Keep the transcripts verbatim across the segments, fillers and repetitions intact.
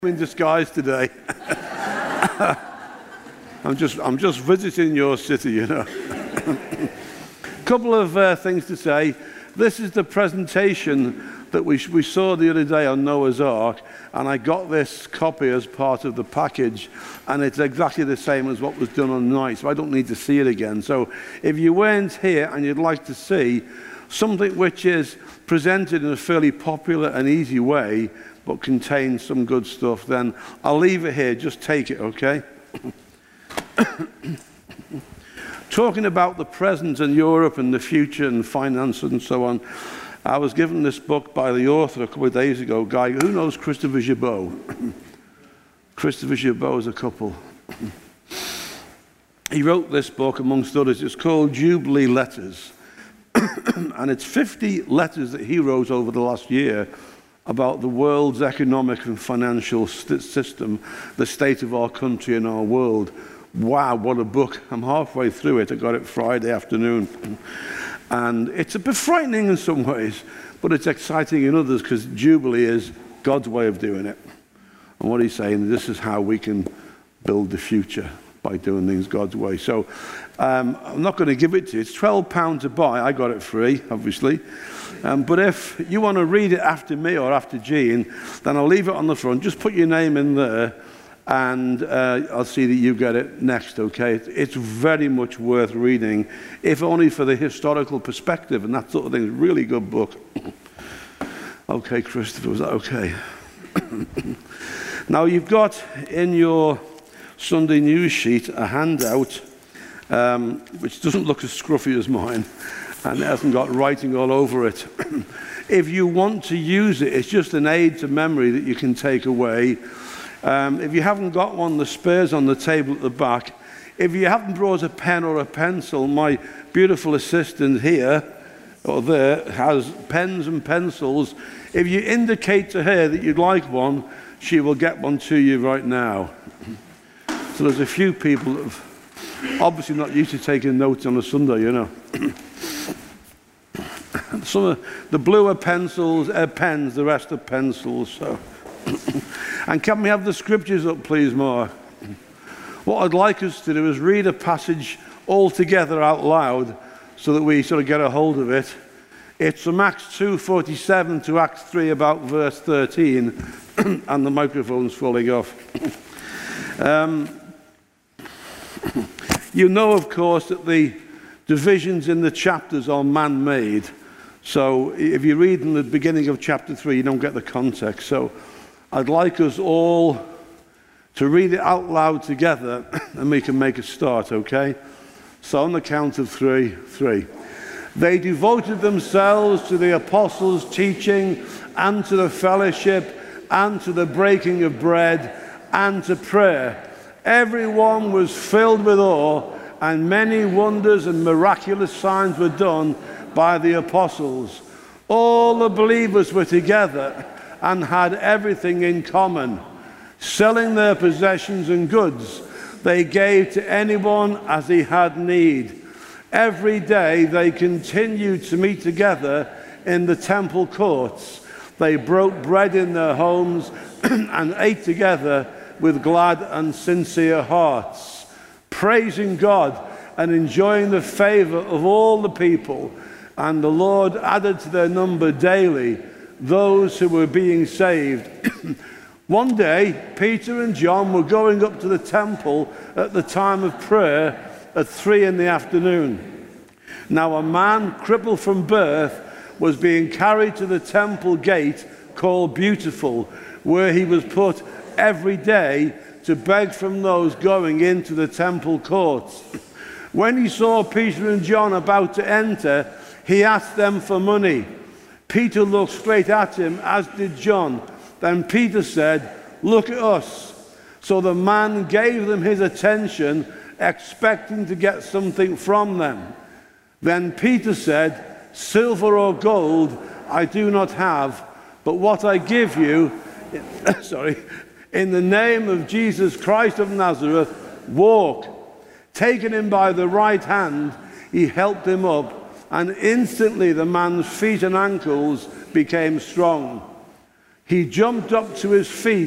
in disguise today. I'm just I'm just visiting your city, you know. Couple of uh, things to say. This is the presentation that we we saw the other day on Noah's Ark, and I got this copy as part of the package, and it's exactly the same as what was done on the night, so I don't need to see it again. So if you weren't here and you'd like to see something which is presented in a fairly popular and easy way, but contains some good stuff, then I'll leave it here. Just take it, okay? Talking about the present and Europe and the future and finance and so on, I was given this book by the author a couple of days ago, a guy who knows Christopher Gibault. Christopher Gibault is a couple. He wrote this book, amongst others. It's called Jubilee Letters. And it's fifty letters that he wrote over the last year about the world's economic and financial st- system, the state of our country and our world. Wow, what a book. I'm halfway through it. I got it Friday afternoon. And it's a bit frightening in some ways, but it's exciting in others, because Jubilee is God's way of doing it. And what he's saying, this is how we can build the future, by doing things God's way. So um, I'm not going to give it to you. It's twelve pounds to buy. I got it free, obviously. Um, but if you want to read it after me or after Jean, then I'll leave it on the front. Just put your name in there, and uh, I'll see that you get it next, okay? It's very much worth reading, if only for the historical perspective and that sort of thing. It's a really good book. Okay, Christopher, was that okay? Now, you've got in your Sunday news sheet a handout um, which doesn't look as scruffy as mine, and it hasn't got writing all over it. If you want to use it, it's just an aid to memory that you can take away. Um, if you haven't got one, the spare's on the table at the back. If you haven't brought a pen or a pencil, my beautiful assistant here or there has pens and pencils. If you indicate to her that you'd like one, she will get one to you right now. So there's a few people that have obviously not used to taking notes on a Sunday, you know. Some of the blue are pencils, are pens, the rest are pencils. So. And can we have the scriptures up, please, Mark? What I'd like us to do is read a passage all together out loud, so that we sort of get a hold of it. It's from Acts two forty-seven to Acts three, about verse thirteen, and the microphone's falling off. Um, you know, of course, that the divisions in the chapters are man-made. So if you read in the beginning of chapter three, you don't get the context. So I'd like us all to read it out loud together, and we can make a start, okay? So on the count of three, three. They devoted themselves to the apostles' teaching, and to the fellowship, and to the breaking of bread, and to prayer. Everyone was filled with awe, and many wonders and miraculous signs were done by the apostles. All the believers were together and had everything in common. Selling their possessions and goods, they gave to anyone as he had need. Every day they continued to meet together in the temple courts. They broke bread in their homes and ate together with glad and sincere hearts, praising God and enjoying the favor of all the people. And the Lord added to their number daily those who were being saved. One day, Peter and John were going up to the temple at the time of prayer at three in the afternoon. Now a man crippled from birth was being carried to the temple gate called Beautiful, where he was put every day to beg from those going into the temple courts. When he saw Peter and John about to enter, he asked them for money. Peter looked straight at him, as did John. Then Peter said, "Look at us." So the man gave them his attention, expecting to get something from them. Then Peter said, "Silver or gold I do not have, but what I give you, sorry, in the name of Jesus Christ of Nazareth, walk." Taking him by the right hand, he helped him up, and instantly the man's feet and ankles became strong. He jumped up to his feet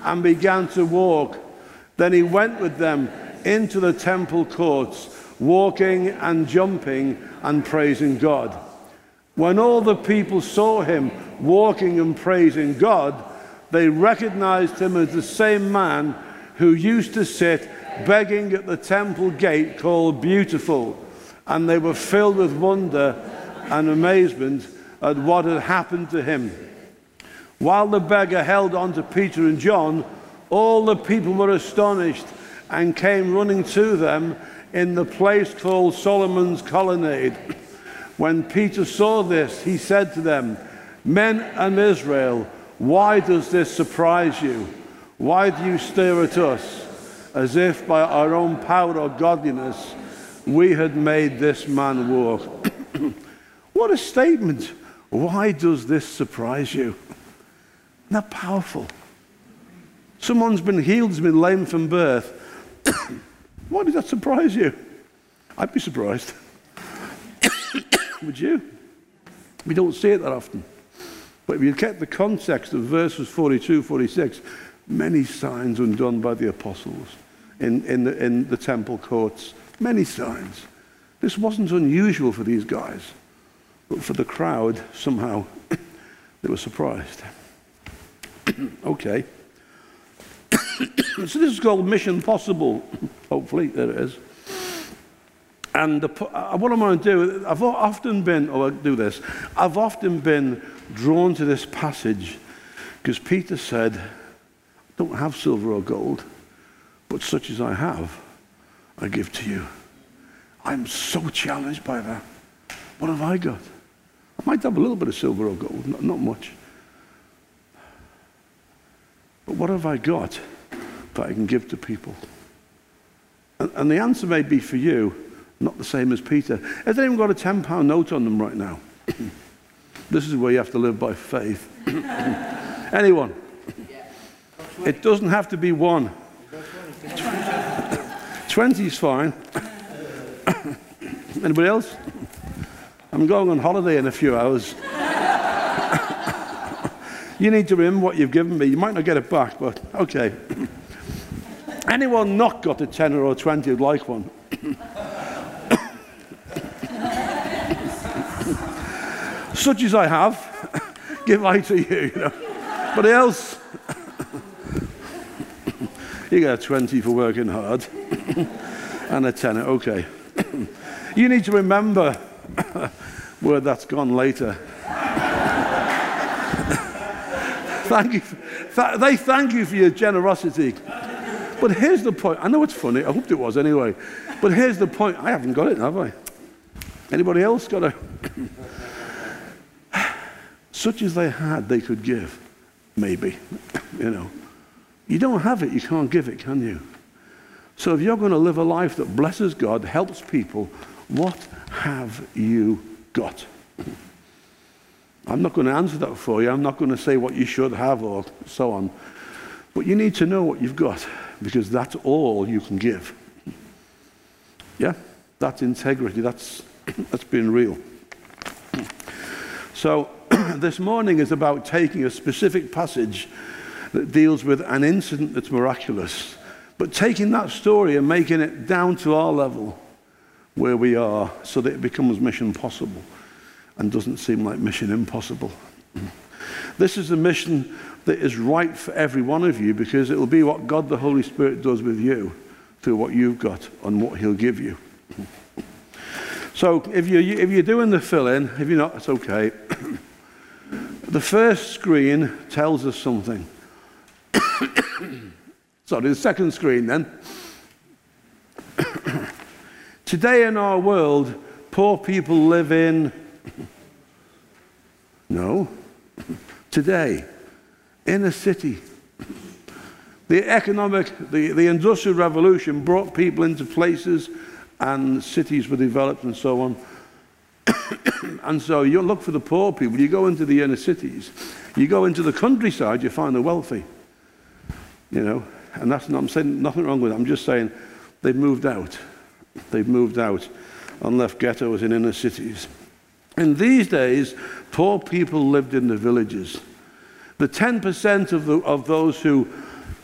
and began to walk. Then he went with them into the temple courts, walking and jumping and praising God. When all the people saw him walking and praising God, they recognized him as the same man who used to sit begging at the temple gate called Beautiful, and they were filled with wonder and amazement at what had happened to him. While the beggar held on to Peter and John, all the people were astonished and came running to them in the place called Solomon's Colonnade. When Peter saw this, he said to them, "Men of Israel, why does this surprise you? Why do you stare at us as if by our own power or godliness we had made this man walk?" What a statement. Why does this surprise you? Isn't that powerful? Someone's been healed, has been lame from birth. Why does that surprise you? I'd be surprised. Would you? We don't see it that often. But if you get the context of verses forty-two, forty-six, many signs were done by the apostles in, in, the, in the temple courts. Many signs. This wasn't unusual for these guys. But for the crowd, somehow, they were surprised. Okay. So this is called Mission Possible. Hopefully, there it is. And the, uh, what I'm going to do, I've often been, oh, I'll do this, I've often been drawn to this passage because Peter said, "I don't have silver or gold, but such as I have, I give to you." I'm so challenged by that. What have I got? I might have a little bit of silver or gold, not, not much. But what have I got that I can give to people? And, and the answer may be for you, not the same as Peter. Has anyone got a ten pound note on them right now? This is where you have to live by faith. Anyone? It doesn't have to be one. twenty is fine. Anybody else? I'm going on holiday in a few hours. You need to remember what you've given me. You might not get it back, but okay. Anyone not got a tenner or a twenty who'd like one? Such as I have, give I to you, you know. But else, you get a twenty for working hard and a tenner, okay. You need to remember where that's gone later. Thank you. Th- they thank you for your generosity. But here's the point. I know it's funny. I hoped it was anyway. But here's the point. I haven't got it, have I? Anybody else got a... Such as they had, they could give. Maybe. You know. You don't have it, you can't give it, can you? So if you're going to live a life that blesses God, helps people, what have you got? I'm not going to answer that for you. I'm not going to say what you should have or so on. But you need to know what you've got, because that's all you can give. Yeah? That's integrity. That's, that's being real. So this morning is about taking a specific passage that deals with an incident that's miraculous, but taking that story and making it down to our level where we are so that it becomes mission possible and doesn't seem like mission impossible. This is a mission that is right for every one of you, because it will be what God the Holy Spirit does with you through what you've got and what he'll give you. So if you're, if you're doing the fill-in, if you're not, it's okay. The first screen tells us something. Sorry, the second screen then. Today in our world, poor people live in... No. Today, in a city. The economic, the, the industrial revolution brought people into places, and cities were developed and so on. And so you look for the poor people, you go into the inner cities, you go into the countryside, you find the wealthy. You know, and that's not, I'm saying nothing wrong with it, I'm just saying they've moved out. They've moved out and left ghettos in inner cities. In these days, poor people lived in the villages. The ten percent of, the, of those who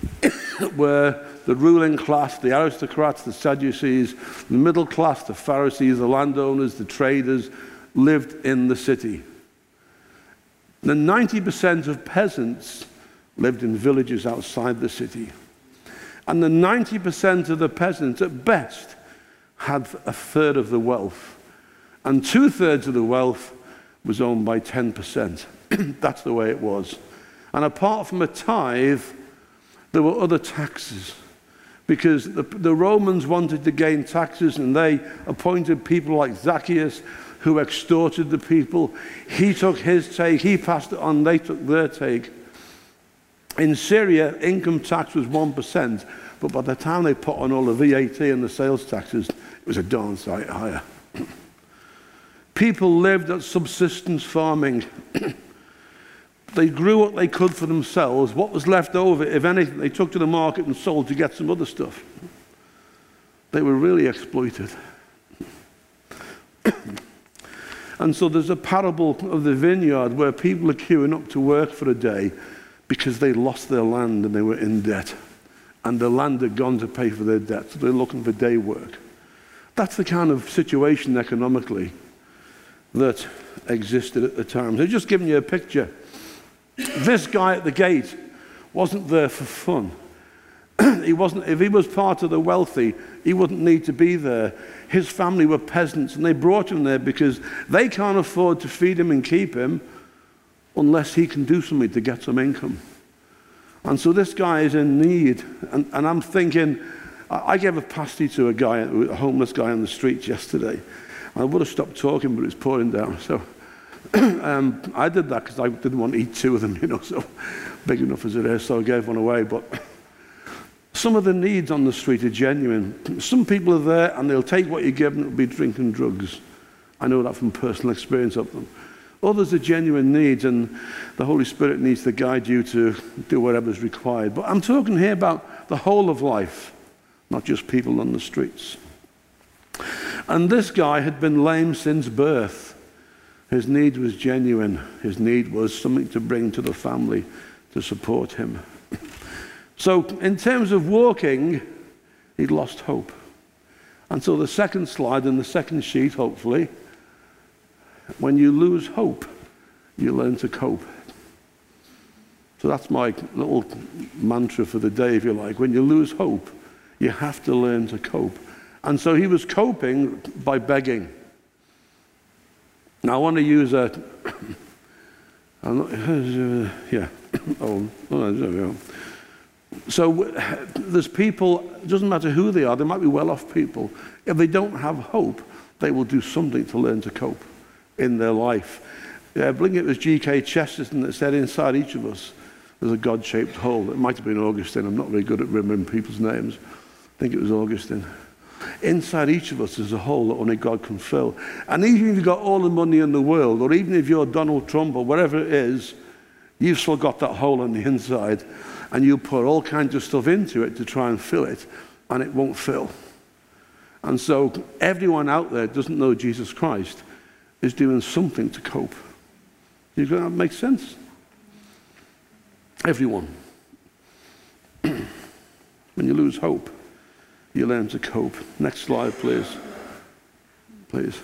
where the ruling class, the aristocrats, the Sadducees, the middle class, the Pharisees, the landowners, the traders, lived in the city. The ninety percent of peasants lived in villages outside the city. And the ninety percent of the peasants, at best, had a third of the wealth. And two-thirds of the wealth was owned by ten percent. That's the way it was. And apart from a tithe, there were other taxes. Because the, the Romans wanted to gain taxes, and they appointed people like Zacchaeus, who extorted the people. He took his take, he passed it on, they took their take. In Syria, income tax was one percent, but by the time they put on all the V A T and the sales taxes, it was a darn sight higher. People lived at subsistence farming. They grew what they could for themselves. What was left over, if anything, they took to the market and sold to get some other stuff. They were really exploited. And so there's a parable of the vineyard where people are queuing up to work for a day because they lost their land and they were in debt. And the land had gone to pay for their debt, so they're looking for day work. That's the kind of situation economically that existed at the time. So just giving you a picture. This guy at the gate wasn't there for fun. He wasn't, if he was part of the wealthy, he wouldn't need to be there. His family were peasants, and they brought him there because they can't afford to feed him and keep him unless he can do something to get some income. And so this guy is in need. And, and I'm thinking, I, I gave a pasty to a guy, a homeless guy on the streets yesterday. I would have stopped talking, but it's pouring down. So um, I did that because I didn't want to eat two of them, you know, so big enough as it is, so I gave one away. But some of the needs on the street are genuine. Some people are there and they'll take what you give them, it'll be drinking drugs. I know that from personal experience of them. Others are genuine needs, and the Holy Spirit needs to guide you to do whatever's required. But I'm talking here about the whole of life, not just people on the streets. And this guy had been lame since birth. His need was genuine. His need was something to bring to the family to support him. So in terms of walking, he'd lost hope. And so the second slide and the second sheet, hopefully, when you lose hope, you learn to cope. So that's my little mantra for the day, if you like. When you lose hope, you have to learn to cope. And so he was coping by begging. Now I want to use a, I'm not, uh, yeah, oh, oh, there we go. So there's people, it doesn't matter who they are, they might be well-off people. If they don't have hope, they will do something to learn to cope in their life. Yeah, I believe it was G K Chesterton that said, inside each of us, there's a God-shaped hole. It might have been Augustine. I'm not very good at remembering people's names. I think it was Augustine. Inside each of us is a hole that only God can fill. And even if you've got all the money in the world, or even if you're Donald Trump or whatever it is, you've still got that hole on the inside, and you put all kinds of stuff into it to try and fill it, and it won't fill. And so everyone out there doesn't know Jesus Christ is doing something to cope. Does that make sense? Everyone. When you lose hope, you learn to cope. Next slide, please. Please.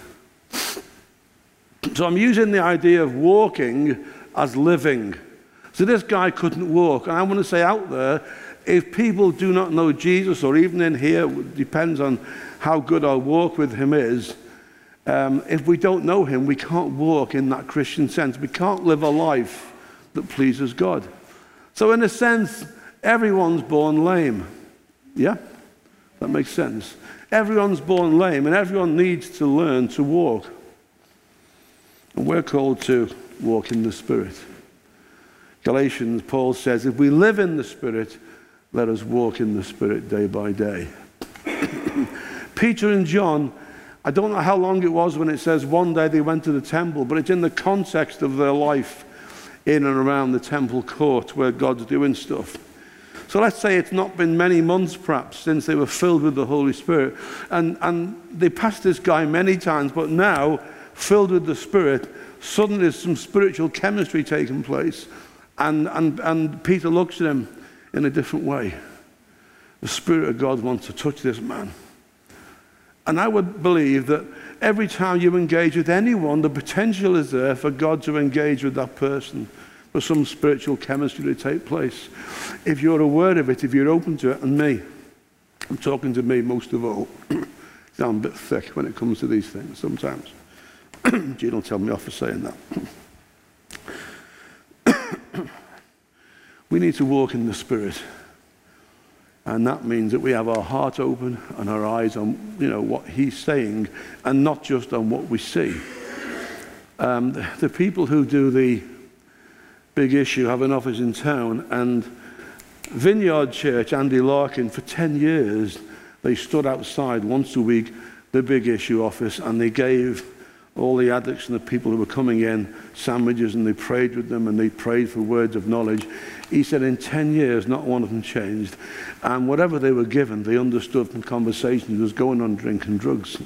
So I'm using the idea of walking as living. So this guy couldn't walk. And I want to say out there, if people do not know Jesus, or even in here, it depends on how good our walk with him is, um, if we don't know him, we can't walk in that Christian sense. We can't live a life that pleases God. So in a sense, everyone's born lame. Yeah? That makes sense. Everyone's born lame, and everyone needs to learn to walk. And we're called to walk in the Spirit. Galatians, Paul says, if we live in the Spirit, let us walk in the Spirit day by day. Peter and John, I don't know how long it was when it says one day they went to the temple, but it's in the context of their life in and around the temple court where God's doing stuff. So let's say it's not been many months perhaps since they were filled with the Holy Spirit. And, and they passed this guy many times, but now, filled with the Spirit, suddenly there's some spiritual chemistry taking place. And, and, and Peter looks at him in a different way. The Spirit of God wants to touch this man. And I would believe that every time you engage with anyone, the potential is there for God to engage with that person, for some spiritual chemistry to take place. If you're aware of it, if you're open to it, and me, I'm talking to me most of all. I'm a bit thick when it comes to these things sometimes. Gene will tell me off for saying that. We need to walk in the Spirit. And that means that we have our heart open and our eyes on, you know, what he's saying, and not just on what we see. Um, the, the people who do the Big Issue have an office in town, and Vineyard Church, Andy Larkin, for ten years, they stood outside once a week, the Big Issue office, and they gave all the addicts and the people who were coming in sandwiches, and they prayed with them, and they prayed for words of knowledge. He said in ten years, not one of them changed. And whatever they were given, they understood from conversations was going on drink and drugs.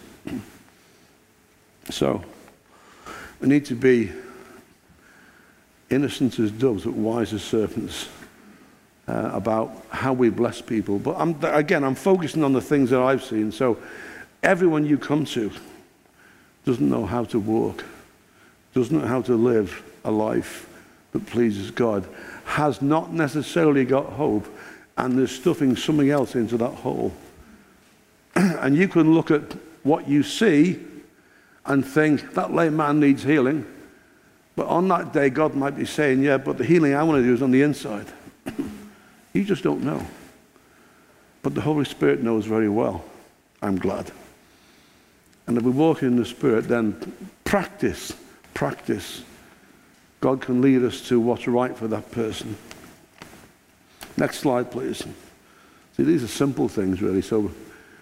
So, we need to be innocent as doves, but wise as serpents, uh, about how we bless people. But I'm, again, I'm focusing on the things that I've seen. So, everyone you come to doesn't know how to walk, doesn't know how to live a life that pleases God, has not necessarily got hope, and they're stuffing something else into that hole. And you can look at what you see and think, that lame man needs healing. But on that day, God might be saying, yeah, but the healing I want to do is on the inside. You just don't know. But the Holy Spirit knows very well. I'm glad. And if we walk in the Spirit, then practice, practice. God can lead us to what's right for that person. Next slide, please. See, these are simple things, really. So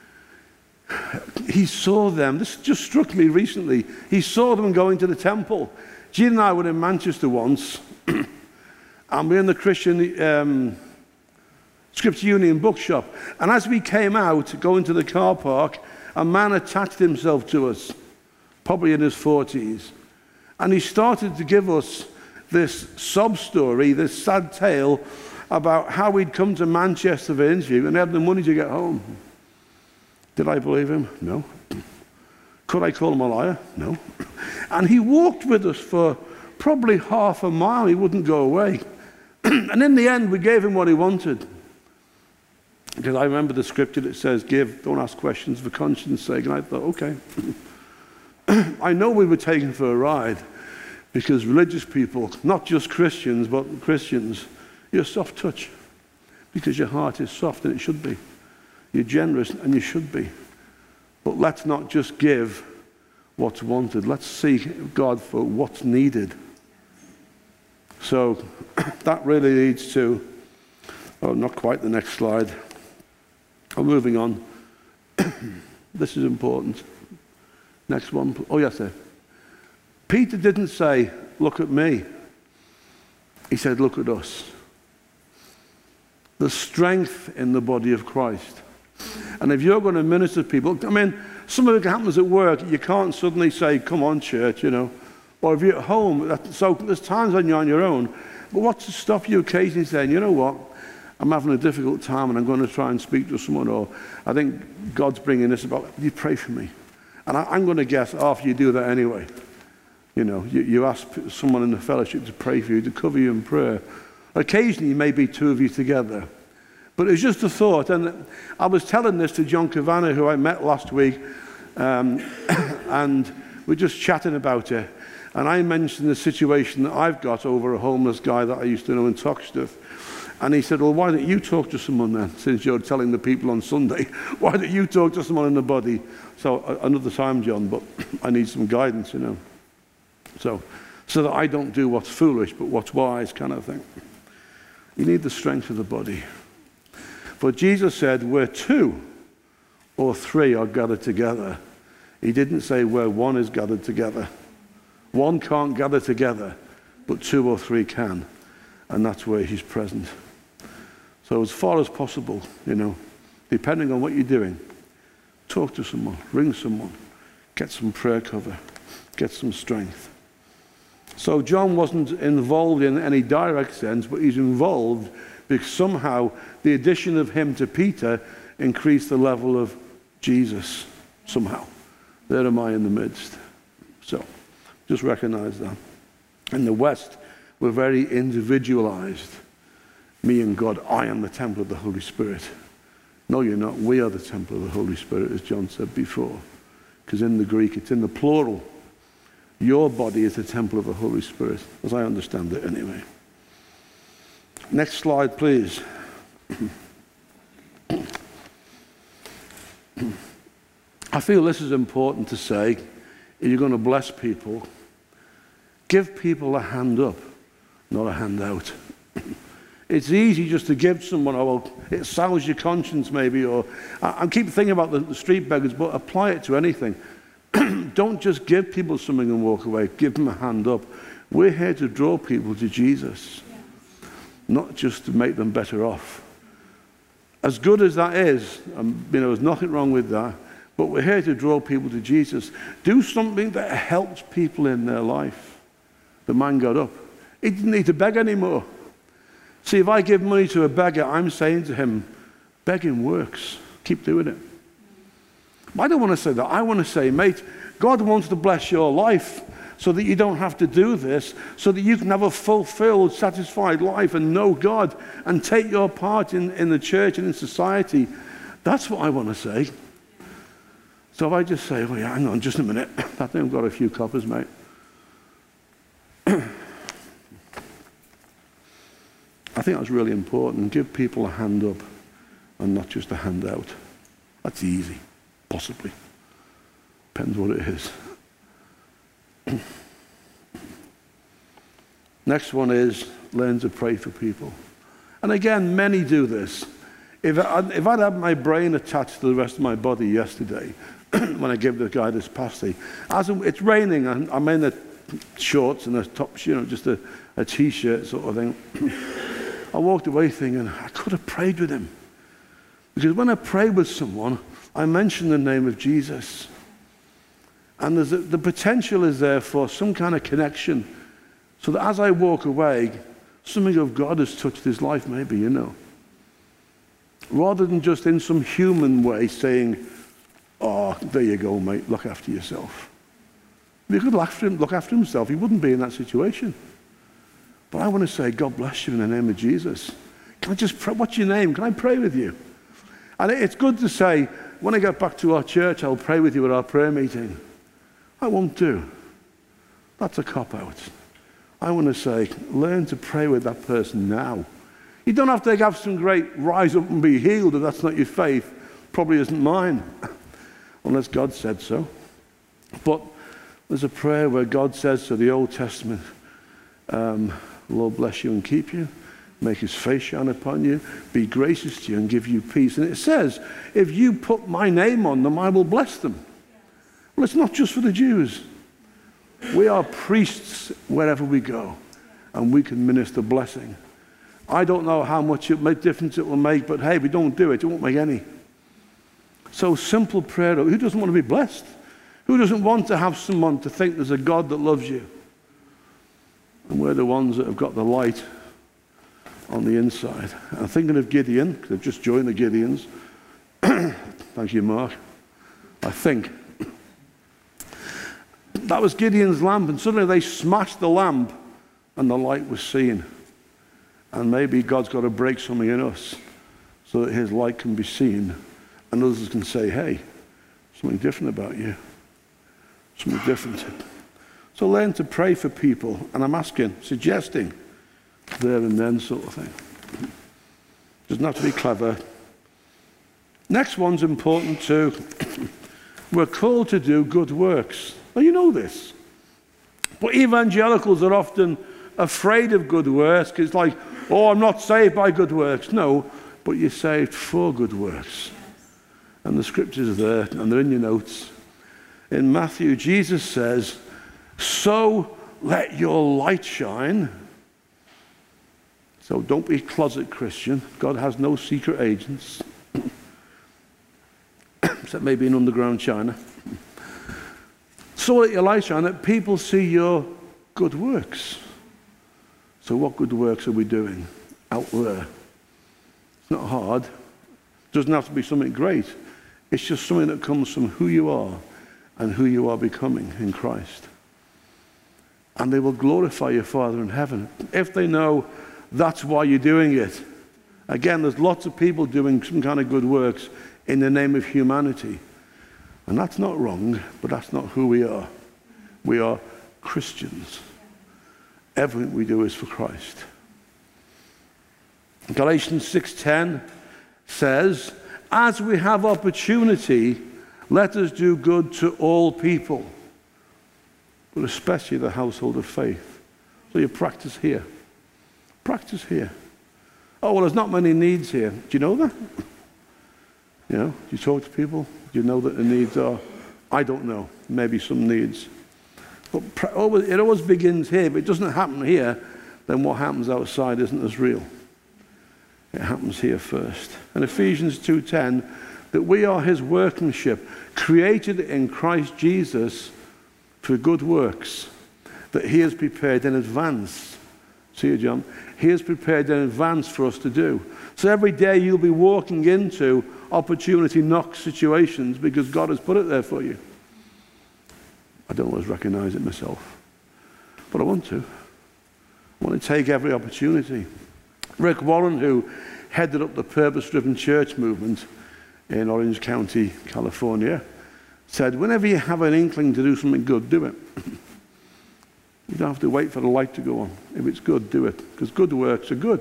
he saw them. This just struck me recently. He saw them going to the temple. Gene and I were in Manchester once, and we were in the Christian um, Scripture Union bookshop. And as we came out, going to the car park, a man attached himself to us, probably in his forties. And he started to give us this sob story, this sad tale about how he'd come to Manchester for an interview and had the money to get home. Did I believe him? No. Could I call him a liar? No. And he walked with us for probably half a mile. He wouldn't go away. And in the end, we gave him what he wanted. Because I remember the scripture that says, give, don't ask questions for conscience sake. And I thought, okay. I know we were taken for a ride, because religious people, not just Christians, but Christians, you're soft touch, because your heart is soft, and it should be. You're generous, and you should be. But let's not just give what's wanted. Let's seek God for what's needed. So that really leads to, oh, not quite the next slide. I'm moving on. This is important. Next one. Oh, yes, sir. Peter didn't say, look at me. He said, look at us. The strength in the body of Christ. And if you're going to minister to people, I mean, some of it happens at work. You can't suddenly say, come on, church, you know. Or if you're at home, that, so there's times when you're on your own. But what's to stop you occasionally saying, you know what? I'm having a difficult time and I'm going to try and speak to someone, or I think God's bringing this about. You pray for me. And I, I'm going to guess after you do that anyway. You know, you, you ask someone in the fellowship to pray for you, to cover you in prayer. Occasionally, maybe two of you together. But it's just a thought. And I was telling this to John Cavanagh, who I met last week, um, and we're just chatting about it. And I mentioned the situation that I've got over a homeless guy that I used to know in Toxteth. And he said, well, why don't you talk to someone then, since you're telling the people on Sunday? Why don't you talk to someone in the body? So uh, another time, John, but I need some guidance, you know. So, so that I don't do what's foolish, but what's wise, kind of thing. You need the strength of the body. But Jesus said, where two or three are gathered together. He didn't say where one is gathered together. One can't gather together, but two or three can. And that's where he's present. So as far as possible, you know, depending on what you're doing, talk to someone, ring someone, get some prayer cover, get some strength. So John wasn't involved in any direct sense, but he's involved because somehow the addition of him to Peter increased the level of Jesus. Somehow. There am I in the midst. So, just recognize that. In the West, we're very individualized. Me and God, I am the temple of the Holy Spirit. No, you're not. We are the temple of the Holy Spirit, as John said before. Because in the Greek, it's in the plural. Your body is the temple of the Holy Spirit, as I understand it anyway. Next slide, please. I feel this is important to say. If you're going to bless people, give people a hand up, not a hand out. It's easy just to give someone, oh, well, it sours your conscience maybe, or I, I keep thinking about the, the street beggars, but apply it to anything. Don't just give people something and walk away. Give them a hand up. We're here to draw people to Jesus, not just to make them better off. As good as that is, um, you know, there's nothing wrong with that, but we're here to draw people to Jesus. Do something that helps people in their life. The man got up. He didn't need to beg anymore. See, if I give money to a beggar, I'm saying to him, begging works. Keep doing it. I don't want to say that. I want to say, mate, God wants to bless your life so that you don't have to do this, so that you can have a fulfilled, satisfied life and know God and take your part in, in the church and in society. That's what I want to say. So if I just say, oh yeah, hang on just a minute. I think I've got a few coppers, mate. I think that's really important. Give people a hand up and not just a hand out. That's easy, possibly. Depends what it is. Next one is learn to pray for people. And again, many do this. If, I, if I'd had my brain attached to the rest of my body yesterday, when I gave the guy this pasty, as it's raining, and I'm in the shorts and a top, you know, just a, a t-shirt sort of thing. I walked away thinking, I could have prayed with him. Because when I pray with someone, I mention the name of Jesus. And there's a, the potential is there for some kind of connection. So that as I walk away, something of God has touched his life, maybe, you know. Rather than just in some human way saying, oh, there you go, mate, look after yourself. If he could look after, him, look after himself, he wouldn't be in that situation. But I want to say, God bless you in the name of Jesus. Can I just pray? What's your name? Can I pray with you? And it's good to say, when I get back to our church, I'll pray with you at our prayer meeting. I won't do. That's a cop-out. I want to say, learn to pray with that person now. You don't have to have some great rise up and be healed if that's not your faith. Probably isn't mine, unless God said so. But there's a prayer where God says to the Old Testament, um, Lord bless you and keep you, make his face shine upon you, be gracious to you and give you peace. And it says, if you put my name on them, I will bless them. Well, it's not just for the Jews. We are priests wherever we go, and we can minister blessing. I don't know how much it make, difference it will make, but hey, if we don't do it, it won't make any. So simple prayer. Who doesn't want to be blessed? Who doesn't want to have someone to think there's a God that loves you? And we're the ones that have got the light on the inside. I'm thinking of Gideon, because I've just joined the Gideons. Thank you, Mark. I think. That was Gideon's lamp, and suddenly they smashed the lamp, and the light was seen. And maybe God's got to break something in us so that his light can be seen, and others can say, hey, something different about you. Something different. So learn to pray for people, and I'm asking, suggesting, there and then sort of thing. Doesn't have to be clever. Next one's important too. We're called to do good works. Well, you know this. But evangelicals are often afraid of good works. It's like, oh, I'm not saved by good works. No, but you're saved for good works. And the scriptures are there, and they're in your notes. In Matthew, Jesus says, so let your light shine. So don't be a closet Christian. God has no secret agents. Except maybe in underground China. So let your light shine that people see your good works. So what good works are we doing out there? It's not hard. It doesn't have to be something great. It's just something that comes from who you are and who you are becoming in Christ. And they will glorify your Father in heaven if they know that's why you're doing it. Again, there's lots of people doing some kind of good works in the name of humanity. And that's not wrong, but that's not who we are. We are Christians. Everything we do is for Christ. Galatians six ten says, as we have opportunity, let us do good to all people, but especially the household of faith. So you practice here. Practice here. Oh, well, there's not many needs here. Do you know that? You know, do you talk to people? Do you know that the needs are? I don't know. Maybe some needs. But it always begins here. If it doesn't happen here, then what happens outside isn't as real. It happens here first. And Ephesians two ten, that we are his workmanship, created in Christ Jesus for good works, that he has prepared in advance. See you, John? He has prepared in advance for us to do. So every day you'll be walking into opportunity knock situations because God has put it there for you. I don't always recognize it myself, but I want to. I want to take every opportunity. Rick Warren, who headed up the purpose-driven church movement in Orange County, California, said, whenever you have an inkling to do something good, do it. You don't have to wait for the light to go on. If it's good, do it, because good works are good.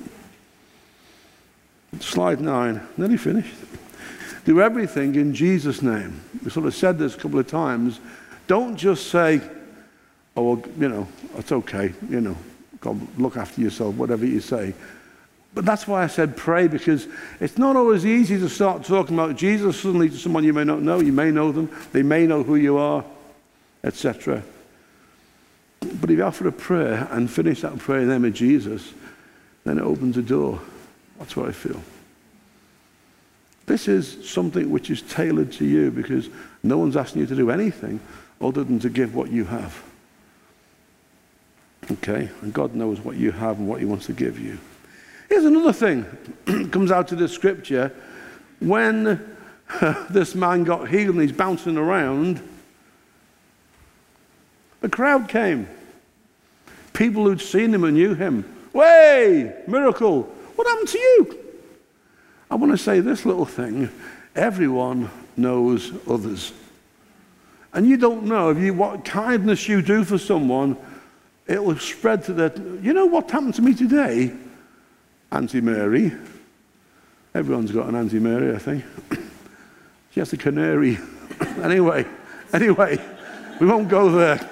Slide nine, nearly finished. Do everything in Jesus' name. We sort of said this a couple of times. Don't just say, oh, well, you know, it's okay, you know, God, look after yourself, whatever you say. But that's why I said pray, because it's not always easy to start talking about Jesus suddenly to someone you may not know. You may know them, they may know who you are, et cetera. But if you offer a prayer and finish that prayer in the name of Jesus, then it opens a door. That's what I feel. This is something which is tailored to you because no one's asking you to do anything other than to give what you have. Okay? And God knows what you have and what he wants to give you. Here's another thing that comes out of the scripture. When uh, this man got healed and he's bouncing around, the crowd came. People who'd seen him and knew him. Way! Miracle! What happened to you? I want to say this little thing. Everyone knows others. And you don't know if you what kindness you do for someone, it will spread to that. You know what happened to me today? Auntie Mary. Everyone's got an Auntie Mary, I think. She has a canary. anyway, anyway, we won't go there.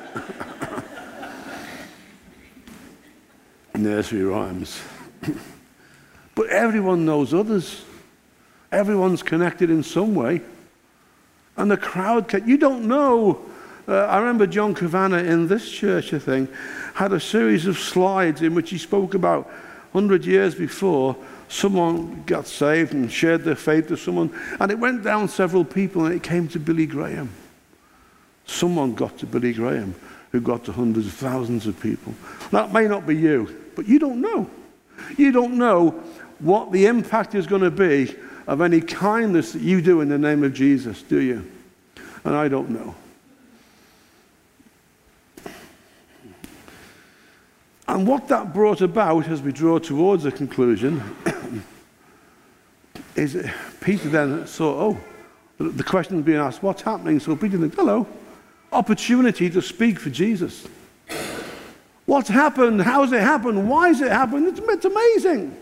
Nursery rhymes. But everyone knows others. Everyone's connected in some way. And the crowd, can, you don't know. Uh, I remember John Kavanagh in this church, I think, had a series of slides in which he spoke about one hundred years before, someone got saved and shared their faith with someone. And it went down several people and it came to Billy Graham. Someone got to Billy Graham who got to hundreds of thousands of people. That may not be you, but you don't know. You don't know what the impact is going to be of any kindness that you do in the name of Jesus, do you? And I don't know. And what that brought about as we draw towards a conclusion is that Peter then saw, oh, the question is being asked, what's happening? So Peter thinks, hello, opportunity to speak for Jesus. What's happened? How's it happened? Why has it happened? It's, it's amazing.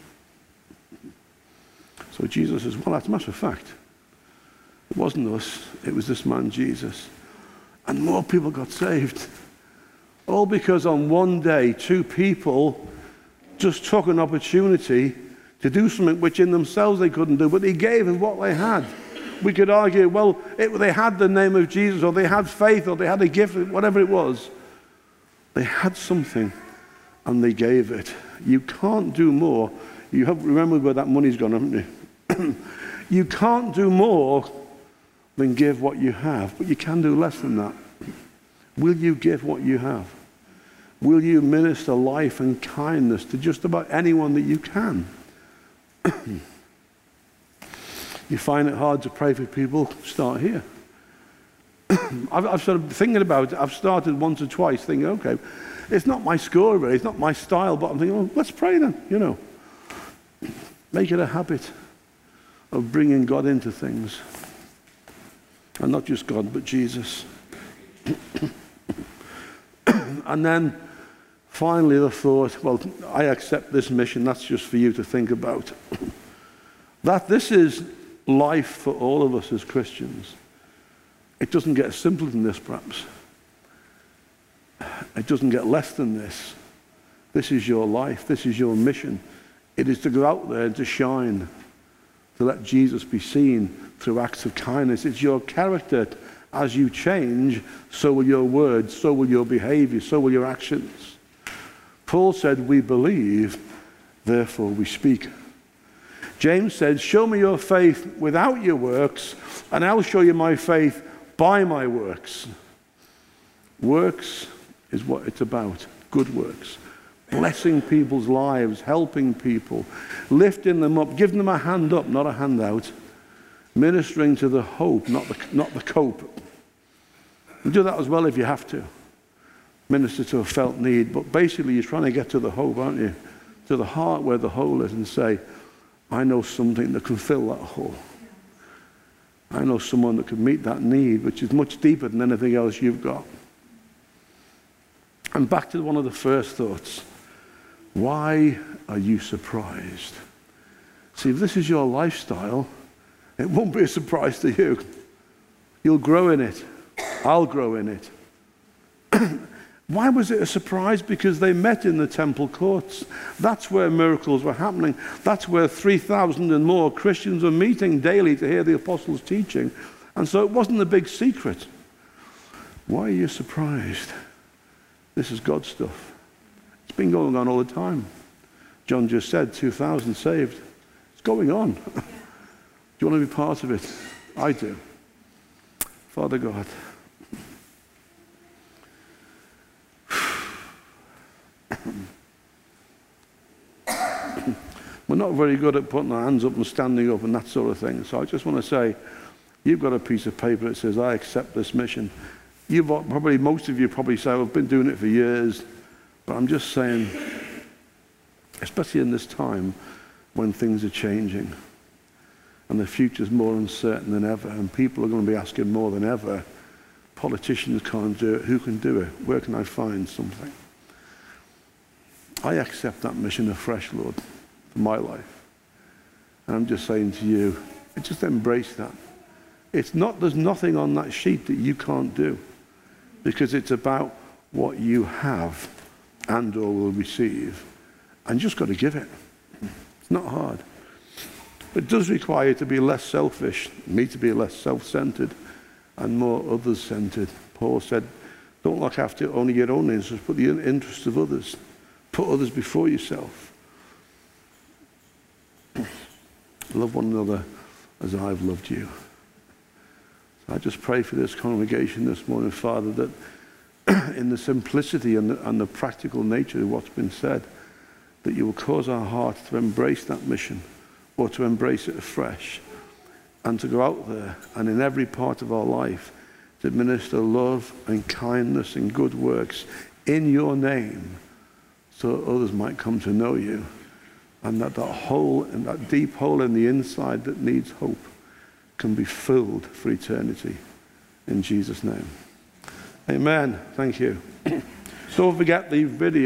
So Jesus says, well, that's a matter of fact. It wasn't us. It was this man, Jesus. And more people got saved. All because on one day, two people just took an opportunity to do something which in themselves they couldn't do, but they gave of what they had. We could argue, well, it, they had the name of Jesus, or they had faith, or they had a gift, whatever it was. They had something, and they gave it. You can't do more. You have remembered where that money's gone, haven't you? You can't do more than give what you have, but you can do less than that. Will you give what you have? Will you minister life and kindness to just about anyone that you can? You find it hard to pray for people, start here. I've, I've started thinking about it. I've started once or twice thinking, okay, it's not my score really, it's not my style, but I'm thinking, well, let's pray then, you know. Make it a habit of bringing God into things. And not just God, but Jesus. And then, finally, the thought, well, I accept this mission. That's just for you to think about. That this is life for all of us as Christians. It doesn't get simpler than this, perhaps. It doesn't get less than this. This is your life. This is your mission. It is to go out there and to shine, to let Jesus be seen through acts of kindness. It's your character. As you change, so will your words, so will your behavior, so will your actions. Paul said, we believe, therefore we speak. James said, show me your faith without your works, and I'll show you my faith by my works. Works is what it's about, good works. Blessing people's lives, helping people, lifting them up, giving them a hand up, not a handout. Ministering to the hope, not the, not the cope. You do that as well if you have to. Minister to a felt need, but basically you're trying to get to the hope, aren't you? To the heart where the hole is and say, I know something that can fill that hole. I know someone that can meet that need, which is much deeper than anything else you've got. And back to one of the first thoughts. Why are you surprised? See, if this is your lifestyle, it won't be a surprise to you. You'll grow in it. I'll grow in it. Why was it a surprise? Because they met in the temple courts. That's where miracles were happening. That's where three thousand and more Christians were meeting daily to hear the apostles' teaching. And so it wasn't a big secret. Why are you surprised? This is God's stuff. It's been going on all the time. John just said two thousand saved. It's going on. Do you want to be part of it? I do. Father God, we're not very good at putting our hands up and standing up and that sort of thing. So I just want to say, you've got a piece of paper that says, I accept this mission. You've probably, most of you probably say, I've been doing it for years. But I'm just saying, especially in this time when things are changing, and the future's more uncertain than ever, and people are going to be asking more than ever, politicians can't do it, who can do it? Where can I find something? I accept that mission afresh, Lord, for my life. And I'm just saying to you, just embrace that. It's not, there's nothing on that sheet that you can't do, because it's about what you have and or will receive. And you just got to give it. It's not hard. It does require you to be less selfish, me to be less self-centered and more others-centered. Paul said, don't look after only your own interests, but the interests of others. Put others before yourself. Love one another as I've loved you. So I just pray for this congregation this morning, Father, that in the simplicity and the, and the practical nature of what's been said, that you will cause our hearts to embrace that mission, or to embrace it afresh, and to go out there and in every part of our life to minister love and kindness and good works in your name, so others might come to know you, and that that hole and that deep hole in the inside that needs hope can be filled for eternity. In Jesus' name. Amen. Thank you. Don't forget the video.